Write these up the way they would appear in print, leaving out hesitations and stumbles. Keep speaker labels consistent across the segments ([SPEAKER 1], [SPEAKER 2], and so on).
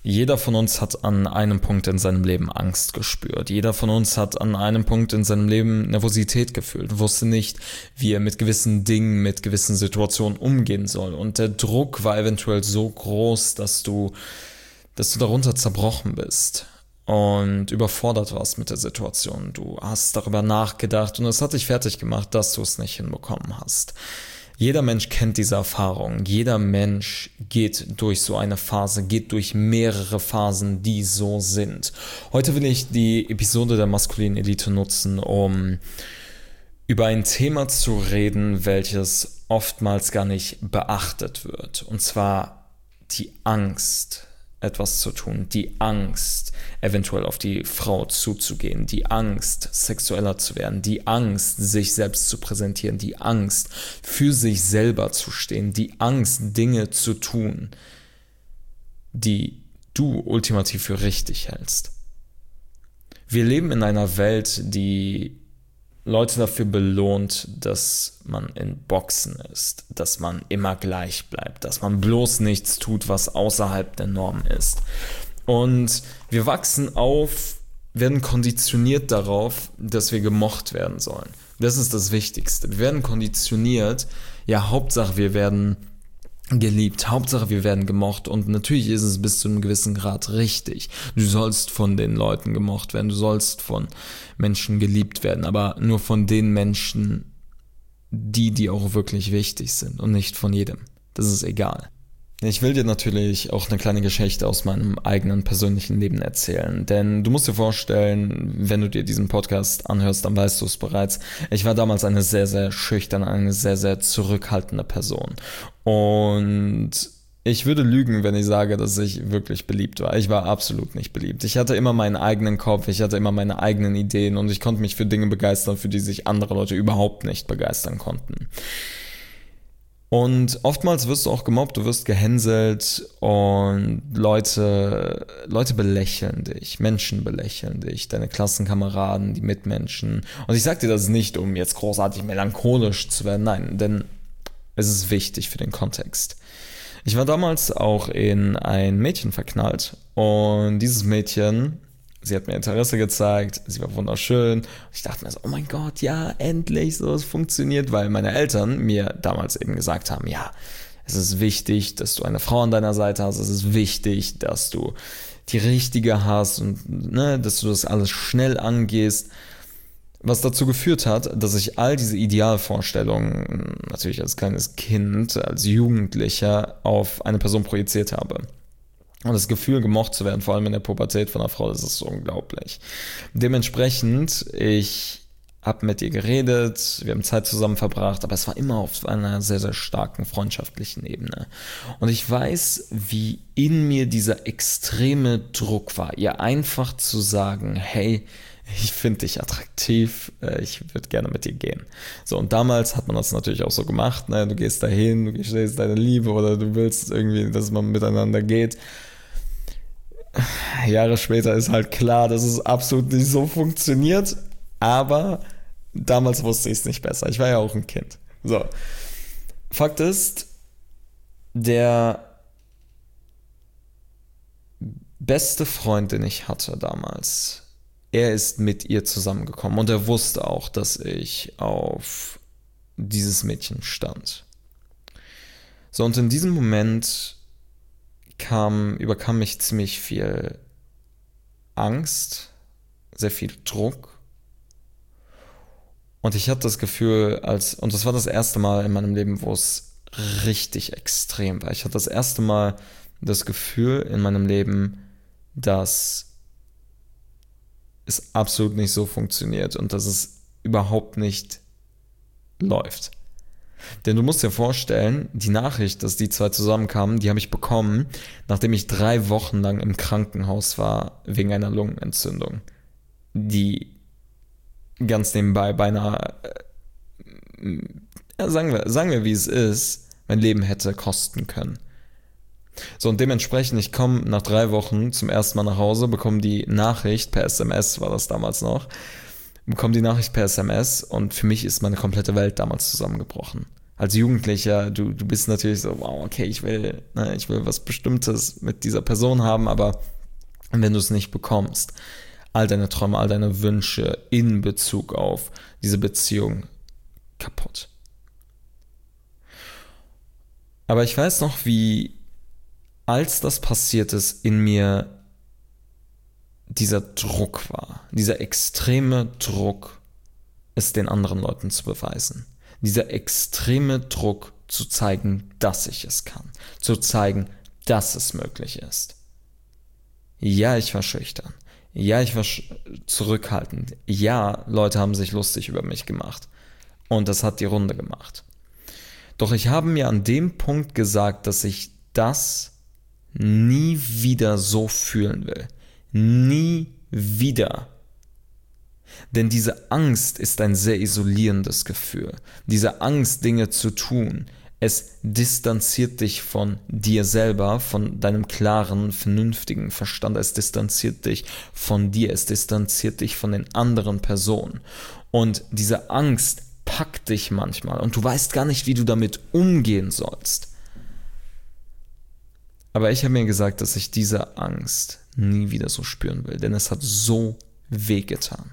[SPEAKER 1] Jeder von uns hat an einem Punkt in seinem Leben Angst gespürt. Jeder von uns hat an einem Punkt in seinem Leben Nervosität gefühlt, wusste nicht, wie er mit gewissen Dingen, mit gewissen Situationen umgehen soll. Und der Druck war eventuell so groß, dass du darunter zerbrochen bist und überfordert warst mit der Situation. Du hast darüber nachgedacht und es hat dich fertig gemacht, dass du es nicht hinbekommen hast. Jeder Mensch kennt diese Erfahrung. Jeder Mensch geht durch so eine Phase, geht durch mehrere Phasen, die so sind. Heute will ich die Episode der maskulinen Elite nutzen, um über ein Thema zu reden, welches oftmals gar nicht beachtet wird. Und zwar die Angst, etwas zu tun, die Angst, eventuell auf die Frau zuzugehen, die Angst, sexueller zu werden, die Angst, sich selbst zu präsentieren, die Angst, für sich selber zu stehen, die Angst, Dinge zu tun, die du ultimativ für richtig hältst. Wir leben in einer Welt, die Leute dafür belohnt, dass man in Boxen ist, dass man immer gleich bleibt, dass man bloß nichts tut, was außerhalb der Norm ist. Und wir wachsen auf, werden konditioniert darauf, dass wir gemocht werden sollen. Das ist das Wichtigste. Wir werden konditioniert, ja, Hauptsache wir werden geliebt, Hauptsache wir werden gemocht, und natürlich ist es bis zu einem gewissen Grad richtig. Du sollst von den Leuten gemocht werden, du sollst von Menschen geliebt werden, aber nur von den Menschen, die auch wirklich wichtig sind und nicht von jedem. Das ist egal. Ich will dir natürlich auch eine kleine Geschichte aus meinem eigenen persönlichen Leben erzählen, denn du musst dir vorstellen, wenn du dir diesen Podcast anhörst, dann weißt du es bereits. Ich war damals eine sehr, sehr schüchterne, eine sehr, sehr zurückhaltende Person, und ich würde lügen, wenn ich sage, dass ich wirklich beliebt war. Ich war absolut nicht beliebt. Ich hatte immer meinen eigenen Kopf, ich hatte immer meine eigenen Ideen und ich konnte mich für Dinge begeistern, für die sich andere Leute überhaupt nicht begeistern konnten. Und oftmals wirst du auch gemobbt, du wirst gehänselt und Leute belächeln dich, Menschen belächeln dich, deine Klassenkameraden, die Mitmenschen. Und ich sag dir das nicht, um jetzt großartig melancholisch zu werden, nein, denn es ist wichtig für den Kontext. Ich war damals auch in ein Mädchen verknallt und dieses Mädchen, sie hat mir Interesse gezeigt, sie war wunderschön. Ich dachte mir so, oh mein Gott, ja, endlich, so, es funktioniert, weil meine Eltern mir damals eben gesagt haben, ja, es ist wichtig, dass du eine Frau an deiner Seite hast, es ist wichtig, dass du die richtige hast und dass du das alles schnell angehst. Was dazu geführt hat, dass ich all diese Idealvorstellungen, natürlich als kleines Kind, als Jugendlicher, auf eine Person projiziert habe. Und das Gefühl, gemocht zu werden, vor allem in der Pubertät von einer Frau, das ist so unglaublich. Dementsprechend, ich habe mit ihr geredet, wir haben Zeit zusammen verbracht, aber es war immer auf einer sehr, sehr starken freundschaftlichen Ebene. Und ich weiß, wie in mir dieser extreme Druck war, ihr einfach zu sagen, hey, ich finde dich attraktiv, ich würde gerne mit dir gehen. So, und damals hat man das natürlich auch so gemacht, ne? Du gehst dahin, du gestehst deine Liebe oder du willst irgendwie, dass man miteinander geht. Jahre später ist halt klar, dass es absolut nicht so funktioniert, aber damals wusste ich es nicht besser. Ich war ja auch ein Kind. So, Fakt ist, der beste Freund, den ich hatte damals, er ist mit ihr zusammengekommen und er wusste auch, dass ich auf dieses Mädchen stand. So, und in diesem Moment überkam mich ziemlich viel Angst, sehr viel Druck. Und ich hatte das Gefühl, und das war das erste Mal in meinem Leben, wo es richtig extrem war. Ich hatte das erste Mal das Gefühl in meinem Leben, dass es absolut nicht so funktioniert und dass es überhaupt nicht läuft. Denn du musst dir vorstellen, die Nachricht, dass die zwei zusammenkamen, die habe ich bekommen, nachdem ich 3 Wochen lang im Krankenhaus war wegen einer Lungenentzündung, die ganz nebenbei beinahe, sagen wir wie es ist, mein Leben hätte kosten können. So, und dementsprechend, ich komme nach 3 Wochen zum ersten Mal nach Hause, bekomme die Nachricht per SMS, war das damals noch, bekomme die Nachricht per SMS und für mich ist meine komplette Welt damals zusammengebrochen. Als Jugendlicher, du bist natürlich so, wow, okay, ich will was Bestimmtes mit dieser Person haben, aber wenn du es nicht bekommst, all deine Träume, all deine Wünsche in Bezug auf diese Beziehung kaputt. Aber ich weiß noch, wie, als das passiert ist, in mir dieser Druck war, dieser extreme Druck, es den anderen Leuten zu beweisen. Dieser extreme Druck zu zeigen, dass ich es kann. Zu zeigen, dass es möglich ist. Ja, ich war schüchtern. Ja, ich war zurückhaltend. Ja, Leute haben sich lustig über mich gemacht. Und das hat die Runde gemacht. Doch ich habe mir an dem Punkt gesagt, dass ich das nie wieder so fühlen will. Nie wieder. Denn diese Angst ist ein sehr isolierendes Gefühl. Diese Angst, Dinge zu tun, es distanziert dich von dir selber, von deinem klaren, vernünftigen Verstand. Es distanziert dich von dir, es distanziert dich von den anderen Personen. Und diese Angst packt dich manchmal und du weißt gar nicht, wie du damit umgehen sollst. Aber ich habe mir gesagt, dass ich diese Angst nie wieder so spüren will, denn es hat so wehgetan.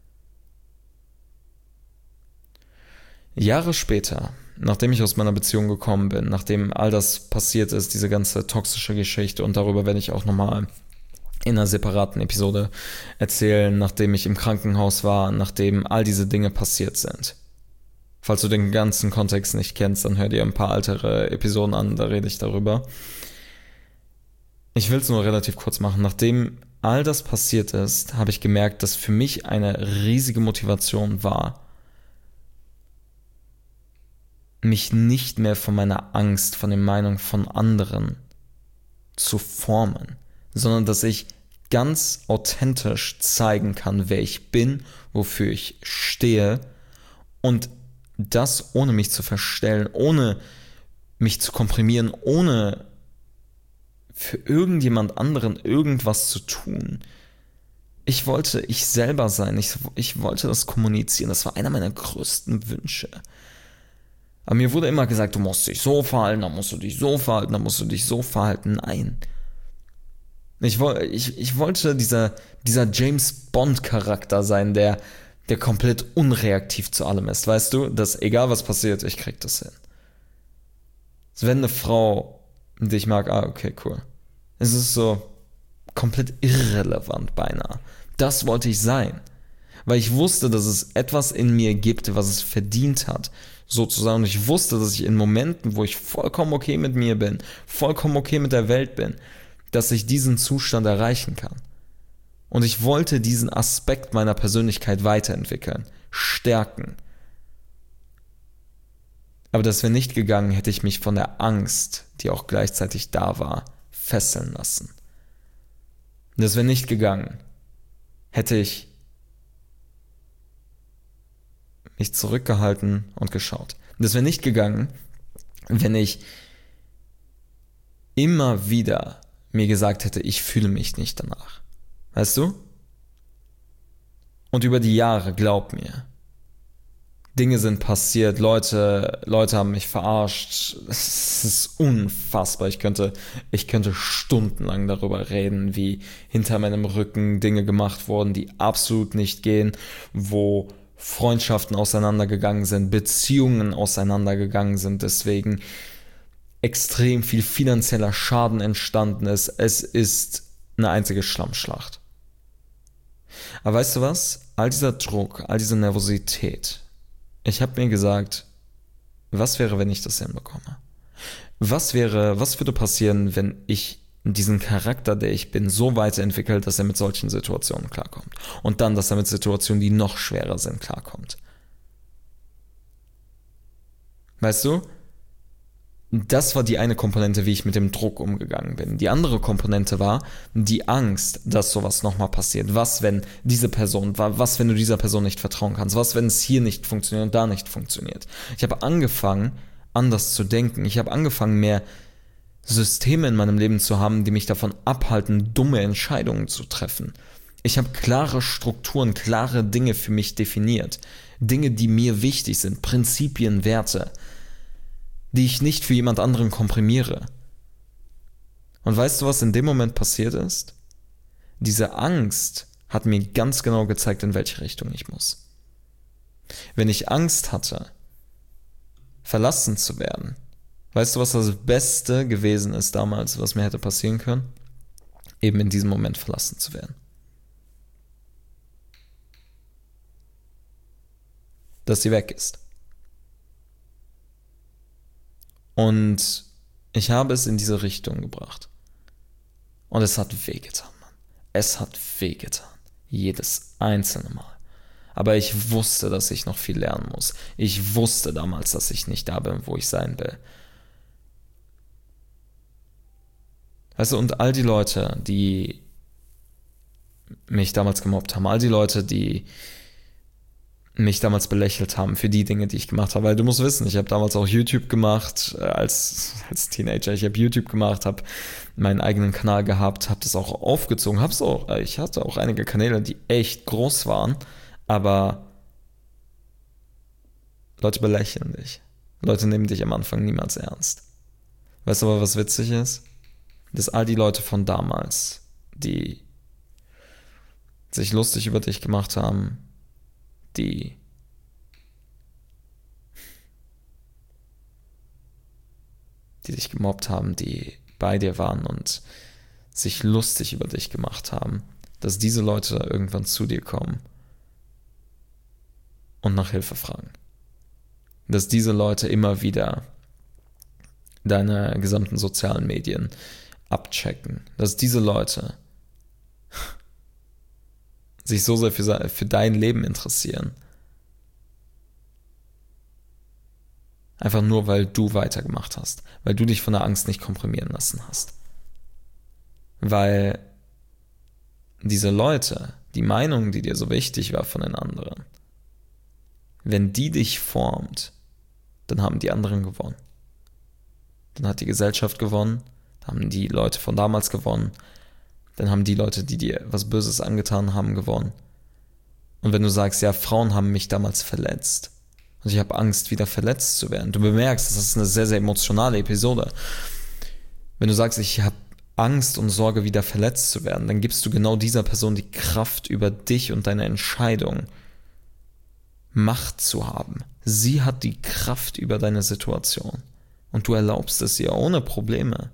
[SPEAKER 1] Jahre später, nachdem ich aus meiner Beziehung gekommen bin, nachdem all das passiert ist, diese ganze toxische Geschichte, und darüber werde ich auch nochmal in einer separaten Episode erzählen, nachdem ich im Krankenhaus war, nachdem all diese Dinge passiert sind. Falls du den ganzen Kontext nicht kennst, dann hör dir ein paar ältere Episoden an, da rede ich darüber. Ich will es nur relativ kurz machen. Nachdem all das passiert ist, habe ich gemerkt, dass für mich eine riesige Motivation war, mich nicht mehr von meiner Angst, von den Meinungen von anderen zu formen, sondern dass ich ganz authentisch zeigen kann, wer ich bin, wofür ich stehe, und das ohne mich zu verstellen, ohne mich zu komprimieren, ohne für irgendjemand anderen irgendwas zu tun. Ich wollte ich selber sein, ich wollte das kommunizieren, das war einer meiner größten Wünsche. Aber mir wurde immer gesagt, du musst dich so verhalten, dann musst du dich so verhalten, dann musst du dich so verhalten. Nein. Ich wollte dieser James Bond-Charakter sein, der komplett unreaktiv zu allem ist. Weißt du, dass egal was passiert, ich krieg das hin. Wenn eine Frau dich mag, okay, cool. Es ist so komplett irrelevant beinahe. Das wollte ich sein. Weil ich wusste, dass es etwas in mir gibt, was es verdient hat, sozusagen. Und ich wusste, dass ich in Momenten, wo ich vollkommen okay mit mir bin, vollkommen okay mit der Welt bin, dass ich diesen Zustand erreichen kann. Und ich wollte diesen Aspekt meiner Persönlichkeit weiterentwickeln, stärken. Aber das wäre nicht gegangen, hätte ich mich von der Angst, die auch gleichzeitig da war, fesseln lassen. Das wäre nicht gegangen, hätte ich mich zurückgehalten und geschaut. Das wäre nicht gegangen, wenn ich immer wieder mir gesagt hätte, ich fühle mich nicht danach. Weißt du? Und über die Jahre, glaub mir, Dinge sind passiert, Leute haben mich verarscht. Es ist unfassbar. Ich könnte stundenlang darüber reden, wie hinter meinem Rücken Dinge gemacht wurden, die absolut nicht gehen, wo Freundschaften auseinandergegangen sind, Beziehungen auseinandergegangen sind, deswegen extrem viel finanzieller Schaden entstanden ist. Es ist eine einzige Schlammschlacht. Aber weißt du was? All dieser Druck, all diese Nervosität, ich habe mir gesagt, was wäre, wenn ich das hinbekomme? Was würde passieren, wenn ich diesen Charakter, der ich bin, so weiterentwickelt, dass er mit solchen Situationen klarkommt? Und dann, dass er mit Situationen, die noch schwerer sind, klarkommt. Weißt du? Das war die eine Komponente, wie ich mit dem Druck umgegangen bin. Die andere Komponente war die Angst, dass sowas nochmal passiert. Was, wenn was, wenn du dieser Person nicht vertrauen kannst? Was, wenn es hier nicht funktioniert und da nicht funktioniert? Ich habe angefangen, anders zu denken. Ich habe angefangen, mehr Systeme in meinem Leben zu haben, die mich davon abhalten, dumme Entscheidungen zu treffen. Ich habe klare Strukturen, klare Dinge für mich definiert. Dinge, die mir wichtig sind, Prinzipien, Werte. die ich nicht für jemand anderen komprimiere. Und weißt du, was in dem Moment passiert ist? Diese Angst hat mir ganz genau gezeigt, in welche Richtung ich muss. Wenn ich Angst hatte, verlassen zu werden, weißt du, was das Beste gewesen ist damals, was mir hätte passieren können? Eben in diesem Moment verlassen zu werden. Dass sie weg ist. Und ich habe es in diese Richtung gebracht. Und es hat wehgetan, Mann. Es hat wehgetan. Jedes einzelne Mal. Aber ich wusste, dass ich noch viel lernen muss. Ich wusste damals, dass ich nicht da bin, wo ich sein will. Weißt du, und all die Leute, die mich damals gemobbt haben, all die Leute, die mich damals belächelt haben für die Dinge, die ich gemacht habe. Weil du musst wissen, ich habe damals auch YouTube gemacht als Teenager. Ich habe YouTube gemacht, habe meinen eigenen Kanal gehabt, habe das auch aufgezogen. Ich hatte auch einige Kanäle, die echt groß waren, aber Leute belächeln dich. Leute nehmen dich am Anfang niemals ernst. Weißt du aber, was witzig ist? Dass all die Leute von damals, die sich lustig über dich gemacht haben, die dich gemobbt haben, die bei dir waren und sich lustig über dich gemacht haben, dass diese Leute irgendwann zu dir kommen und nach Hilfe fragen. Dass diese Leute immer wieder deine gesamten sozialen Medien abchecken. Dass diese Leute sich so sehr für dein Leben interessieren. Einfach nur, weil du weitergemacht hast. Weil du dich von der Angst nicht komprimieren lassen hast. Weil diese Leute, die Meinung, die dir so wichtig war von den anderen, wenn die dich formt, dann haben die anderen gewonnen. Dann hat die Gesellschaft gewonnen, dann haben die Leute von damals gewonnen, dann haben die Leute, die dir was Böses angetan haben, gewonnen. Und wenn du sagst, ja, Frauen haben mich damals verletzt und ich habe Angst, wieder verletzt zu werden, du bemerkst, das ist eine sehr, sehr emotionale Episode. Wenn du sagst, ich habe Angst und Sorge, wieder verletzt zu werden, dann gibst du genau dieser Person die Kraft, über dich und deine Entscheidung Macht zu haben. Sie hat die Kraft über deine Situation und du erlaubst es ihr ohne Probleme.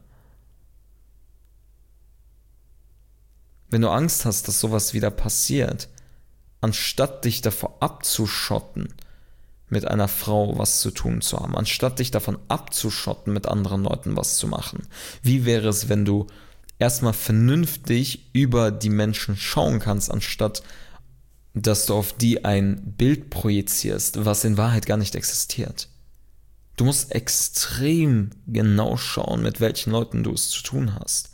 [SPEAKER 1] Wenn du Angst hast, dass sowas wieder passiert, anstatt dich davor abzuschotten, mit einer Frau was zu tun zu haben, anstatt dich davon abzuschotten, mit anderen Leuten was zu machen, wie wäre es, wenn du erstmal vernünftig über die Menschen schauen kannst, anstatt dass du auf die ein Bild projizierst, was in Wahrheit gar nicht existiert. Du musst extrem genau schauen, mit welchen Leuten du es zu tun hast.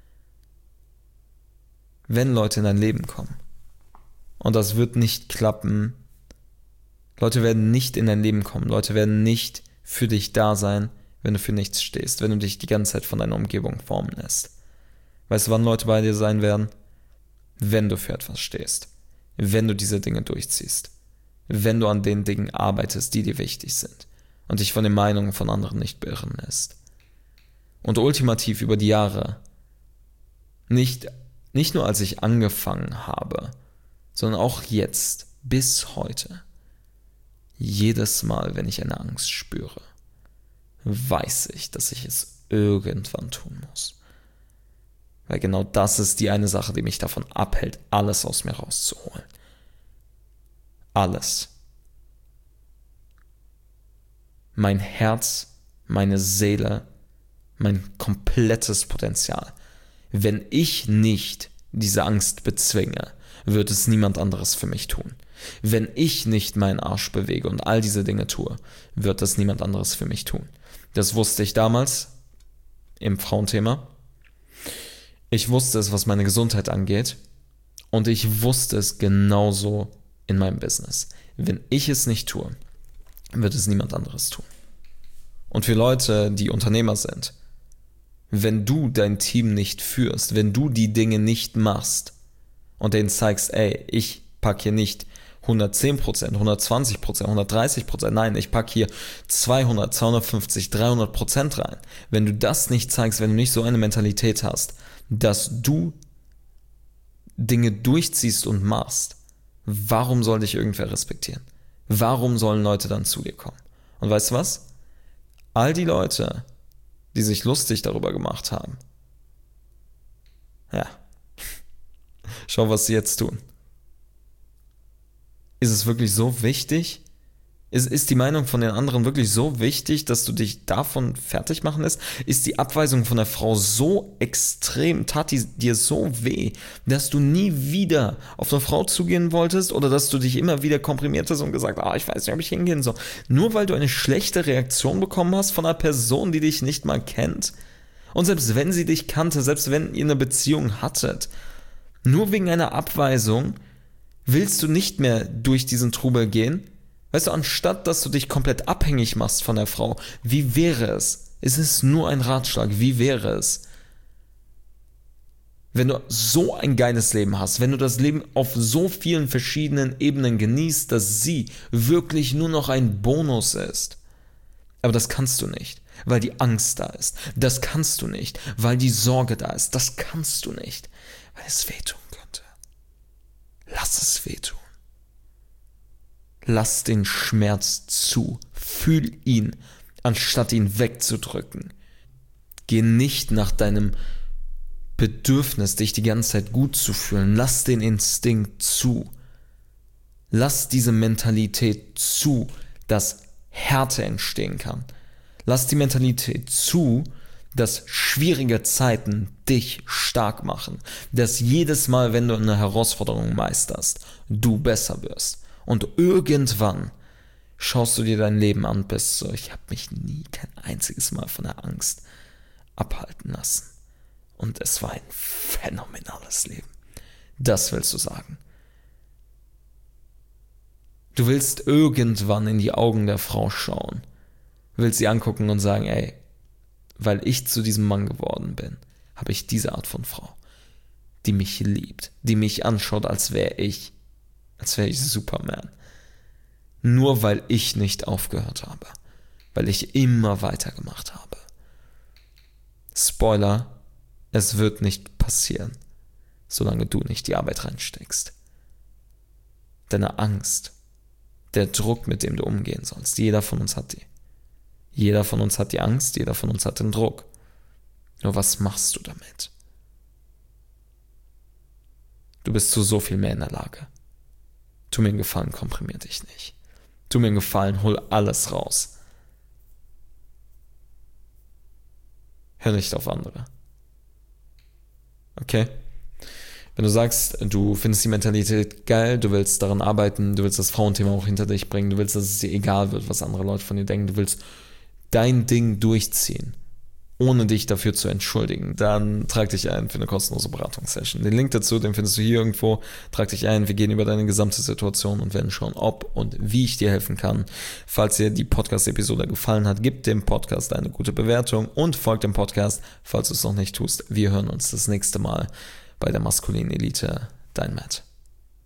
[SPEAKER 1] Wenn Leute in dein Leben kommen. Und das wird nicht klappen. Leute werden nicht in dein Leben kommen. Leute werden nicht für dich da sein, wenn du für nichts stehst, wenn du dich die ganze Zeit von deiner Umgebung formen lässt. Weißt du, wann Leute bei dir sein werden? Wenn du für etwas stehst. Wenn du diese Dinge durchziehst. Wenn du an den Dingen arbeitest, die dir wichtig sind. Und dich von den Meinungen von anderen nicht beirren lässt. Und ultimativ über die Jahre, nicht nur als ich angefangen habe, sondern auch jetzt, bis heute, jedes Mal, wenn ich eine Angst spüre, weiß ich, dass ich es irgendwann tun muss. Weil genau das ist die eine Sache, die mich davon abhält, alles aus mir rauszuholen. Alles. Mein Herz, meine Seele, mein komplettes Potenzial. Wenn ich nicht diese Angst bezwinge, wird es niemand anderes für mich tun. Wenn ich nicht meinen Arsch bewege und all diese Dinge tue, wird das niemand anderes für mich tun. Das wusste ich damals im Frauenthema. Ich wusste es, was meine Gesundheit angeht. Und ich wusste es genauso in meinem Business. Wenn ich es nicht tue, wird es niemand anderes tun. Und für Leute, die Unternehmer sind, wenn du dein Team nicht führst, wenn du die Dinge nicht machst und denen zeigst, ey, ich packe hier nicht 110%, 120%, 130%. Nein, ich packe hier 200, 250, 300% rein. Wenn du das nicht zeigst, wenn du nicht so eine Mentalität hast, dass du Dinge durchziehst und machst, warum soll dich irgendwer respektieren? Warum sollen Leute dann zu dir kommen? Und weißt du was? All die Leute, die sich lustig darüber gemacht haben, ja, schau, was sie jetzt tun. Ist es wirklich so wichtig? Ist die Meinung von den anderen wirklich so wichtig, dass du dich davon fertig machen lässt? Ist die Abweisung von der Frau so extrem, tat die dir so weh, dass du nie wieder auf eine Frau zugehen wolltest oder dass du dich immer wieder komprimiert hast und gesagt, ich weiß nicht, ob ich hingehen soll. Nur weil du eine schlechte Reaktion bekommen hast von einer Person, die dich nicht mal kennt. Und selbst wenn sie dich kannte, selbst wenn ihr eine Beziehung hattet, nur wegen einer Abweisung willst du nicht mehr durch diesen Trubel gehen? Weißt du, anstatt dass du dich komplett abhängig machst von der Frau, wie wäre es? Es ist nur ein Ratschlag, wie wäre es? Wenn du so ein geiles Leben hast, wenn du das Leben auf so vielen verschiedenen Ebenen genießt, dass sie wirklich nur noch ein Bonus ist. Aber das kannst du nicht, weil die Angst da ist. Das kannst du nicht, weil die Sorge da ist. Das kannst du nicht, weil es wehtun könnte. Lass es wehtun. Lass den Schmerz zu. Fühl ihn, anstatt ihn wegzudrücken. Geh nicht nach deinem Bedürfnis, dich die ganze Zeit gut zu fühlen. Lass den Instinkt zu. Lass diese Mentalität zu, dass Härte entstehen kann. Lass die Mentalität zu, dass schwierige Zeiten dich stark machen. Dass jedes Mal, wenn du eine Herausforderung meisterst, du besser wirst. Und irgendwann schaust du dir dein Leben an, bist so, ich habe mich nie kein einziges Mal von der Angst abhalten lassen. Und es war ein phänomenales Leben. Das willst du sagen. Du willst irgendwann in die Augen der Frau schauen. Willst sie angucken und sagen, ey, weil ich zu diesem Mann geworden bin, habe ich diese Art von Frau, die mich liebt, die mich anschaut, als wäre ich Superman. Nur weil ich nicht aufgehört habe. Weil ich immer weitergemacht habe. Spoiler, es wird nicht passieren, solange du nicht die Arbeit reinsteckst. Deine Angst, der Druck, mit dem du umgehen sollst, jeder von uns hat die. Jeder von uns hat die Angst, jeder von uns hat den Druck. Nur was machst du damit? Du bist zu so viel mehr in der Lage. Tu mir einen Gefallen, komprimier dich nicht. Tu mir einen Gefallen, hol alles raus. Hör nicht auf andere. Okay? Wenn du sagst, du findest die Mentalität geil, du willst daran arbeiten, du willst das Frauenthema auch hinter dich bringen, du willst, dass es dir egal wird, was andere Leute von dir denken, du willst dein Ding durchziehen, ohne dich dafür zu entschuldigen, dann trag dich ein für eine kostenlose Beratungssession. Den Link dazu, den findest du hier irgendwo. Trag dich ein, wir gehen über deine gesamte Situation und werden schauen, ob und wie ich dir helfen kann. Falls dir die Podcast-Episode gefallen hat, gib dem Podcast eine gute Bewertung und folg dem Podcast, falls du es noch nicht tust. Wir hören uns das nächste Mal bei der maskulinen Elite. Dein Matt.